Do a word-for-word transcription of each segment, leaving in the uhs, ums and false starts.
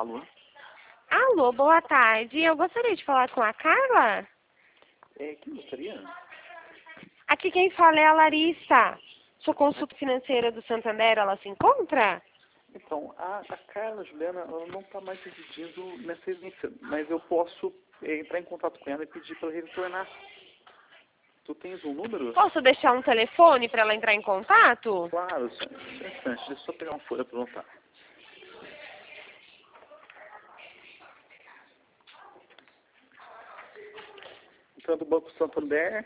Alô? Alô, boa tarde. Eu gostaria de falar com a Carla. É, quem gostaria? Aqui quem fala é a Larissa. Sou consulta financeira do Santander, ela se encontra? Então, a, a Carla Juliana, ela não está mais residindo nessa residência, mas eu posso é, entrar em contato com ela e pedir para ela retornar. Tu tens um número? Posso deixar um telefone para ela entrar em contato? Claro, só só um instante, deixa eu só pegar uma folha para anotar. Então, do Banco Santander.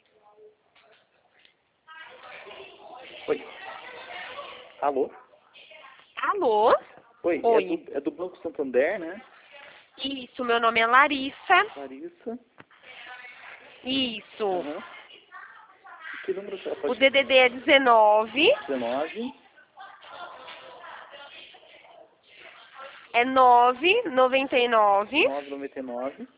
Oi. Alô? Alô? Oi, Oi. É, do, é do Banco Santander, né? Isso, meu nome é Larissa. Larissa. Isso. Aham. Que número que ela O pode... D D D é dezenove. dezenove. É nove noventa e nove. nove noventa e nove.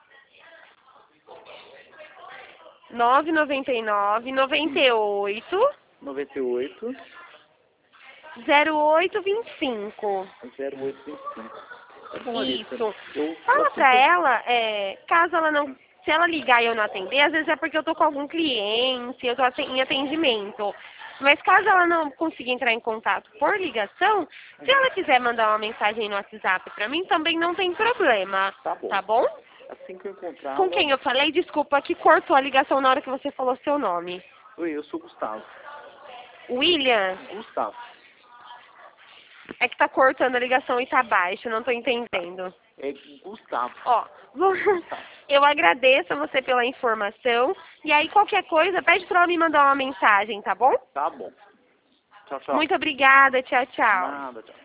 nove noventa e nove, noventa e oito, noventa e oito. zero oito vinte e cinco. zero oito vinte e cinco. Tá bom, Larissa. Isso. Eu, Fala assim pra que eu- ela, é, caso ela não... Se ela ligar e eu não atender, às vezes é porque eu tô com algum cliente, eu tô aten- em atendimento. Mas caso ela não consiga entrar em contato por ligação, se ela quiser mandar uma mensagem no WhatsApp pra mim, também não tem problema. Tá bom. Tá bom? Assim que eu encontrar Com ela... quem eu falei? Desculpa, que cortou a ligação na hora que você falou seu nome. Oi, eu sou o Gustavo. William? Gustavo. É que tá cortando a ligação e tá baixo, não tô entendendo. É Gustavo. Ó, vou- eu agradeço a você pela informação. E aí, qualquer coisa, pede pra ela me mandar uma mensagem, tá bom? Tá bom. Tchau, tchau. Muito obrigada, tchau, tchau. Nada, tchau.